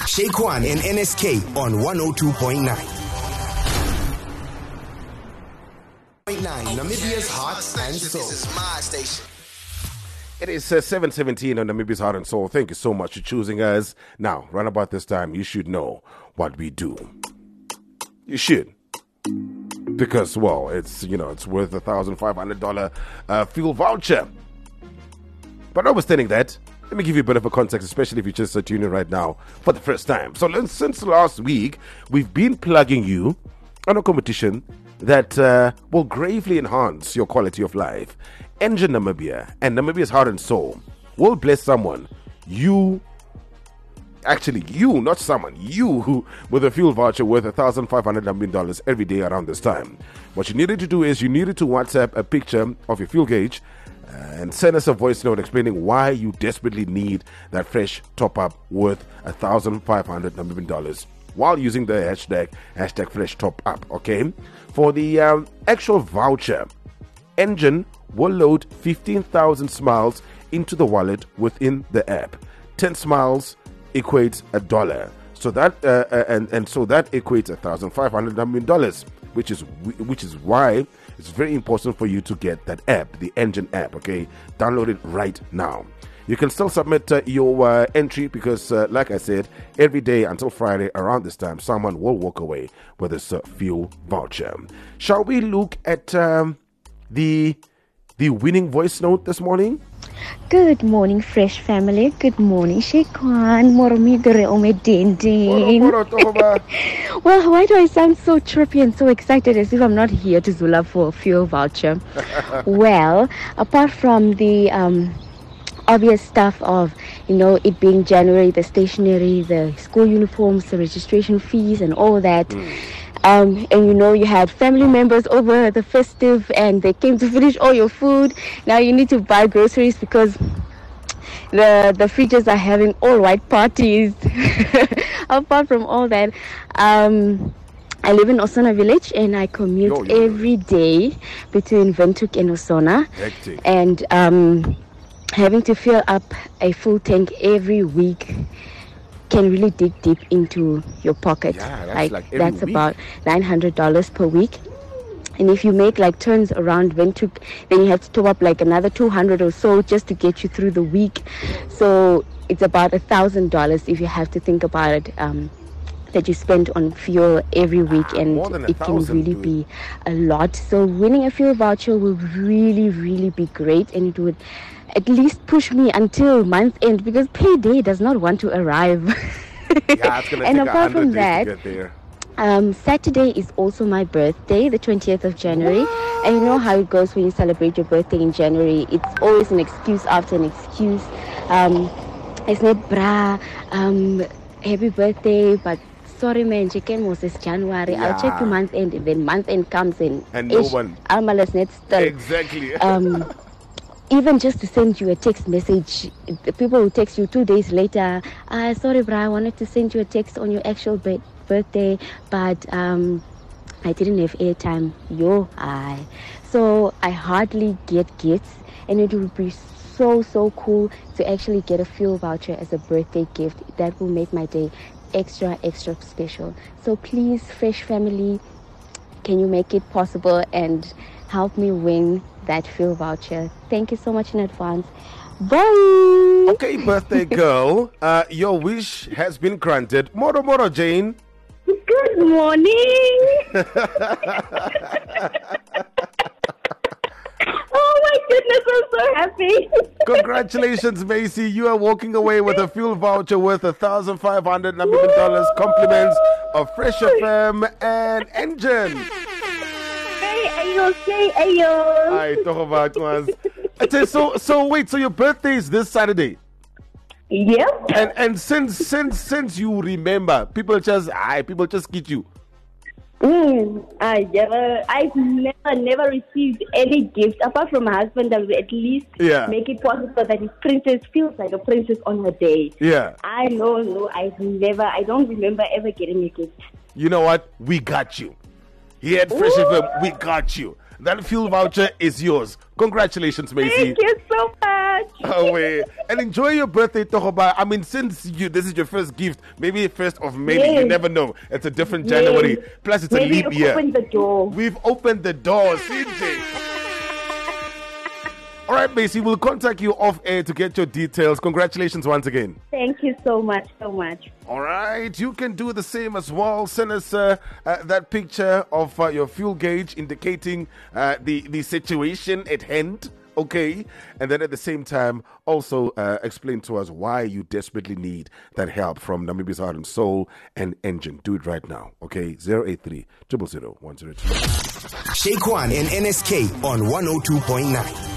Shaquan and NSK on 102.9. Namibia's Heart and Soul. This is my station. It is 7:17 on Namibia's Heart and Soul. Thank you so much for choosing us. Now, right about this time, you should know what we do. You should. Because, well, it's worth $1,500 fuel voucher. But notwithstanding that, let me give you a bit of a context, especially if you just tuning in right now for the first time. So since last week, we've been plugging you on a competition that will gravely enhance your quality of life. Engine Namibia and Namibia's Heart and Soul will bless someone. You, not someone, you with a fuel voucher worth $1,500 Namibian every day around this time. What you needed to do is you needed to WhatsApp a picture of your fuel gauge and send us a voice note explaining why you desperately need that fresh top-up worth $1,500 Namibian while using the hashtag fresh top up. Okay, for the actual voucher, Engine will load 15,000 smiles into the wallet within the app. 10 smiles equates $1, so that so that equates $1,500 Namibian, which is why it's very important for you to get that app, the Engine app. Okay, download it right now. You can still submit your entry because, like I said, every day until Friday around this time, someone will walk away with this fuel voucher. Shall we look at the winning voice note this morning? Good morning, Fresh family. Good morning, Shaquan. Well, why do I sound so trippy and so excited as if I'm not here to Zula for a fuel voucher? Well, apart from the obvious stuff of, it being January, the stationery, the school uniforms, the registration fees and all that. And you had family members over the festive and they came to finish all your food. Now you need to buy groceries because the fridges are having all white parties. Apart from all that, I live in Osona village and I commute every day between Windhoek and Osona. Hectic. And having to fill up a full tank every week can really dig deep into your pocket. Yeah, that's about $900 per week. And if you make turns around Windhoek, then you have to top up another 200 or so just to get you through the week. So it's about $1,000 if you have to think about it, that you spend on fuel every week, and it can really be a lot. So winning a fuel voucher will really, really be great, and it would at least push me until month end because payday does not want to arrive. Yeah, it's gonna and take apart from 100 days that, to get there. Saturday is also my birthday, the 20th of January. What? And you know how it goes when you celebrate your birthday in January. It's always an excuse after an excuse. It's not happy birthday, but sorry man, chicken was this January. Yeah. I'll check you month end, and then month end comes in. And no one. Exactly. Even just to send you a text message, the people who text you 2 days later, sorry bro, I wanted to send you a text on your actual birthday, but I didn't have airtime. So I hardly get gifts, and it would be so cool to actually get a fuel voucher as a birthday gift. That will make my day extra special. So please, Fresh family, can you make it possible and help me win that fuel voucher? Thank you so much in advance. Bye. Okay, birthday girl, your wish has been granted. Moro Jane. Good morning. Oh my goodness, I'm so happy. Congratulations, Macy. You are walking away with a fuel voucher worth $1,500 Namibian compliments of Fresh FM and Engine. Say ayo. I talk about was. So wait, so your birthday is this Saturday? Yep. And since you remember, people just get you. I've never received any gift apart from my husband that will at least make it possible that his princess feels like a princess on her day. Yeah. I don't remember ever getting a gift. You know what? We got you. Here at Fresh FM, we got you. That fuel voucher is yours. Congratulations, Macy. Thank you so much. much. Oh, wait. And enjoy your birthday, Tohoba. I mean, since this is your first gift, maybe 1st of May, Yes. you never know. It's a different January. Plus, it's Maybe a leap year. Open the door. We've opened the door, CJ. All right, Macy, we'll contact you off air to get your details. Congratulations once again. Thank you so much, so much. All right, you can do the same as well. Send us that picture of your fuel gauge indicating the situation at hand. Okay, and then at the same time, also explain to us why you desperately need that help from Namibia's Heart and Soul and Engine. Do it right now, okay? 083 000 102. Shake One and NSK on 102.9.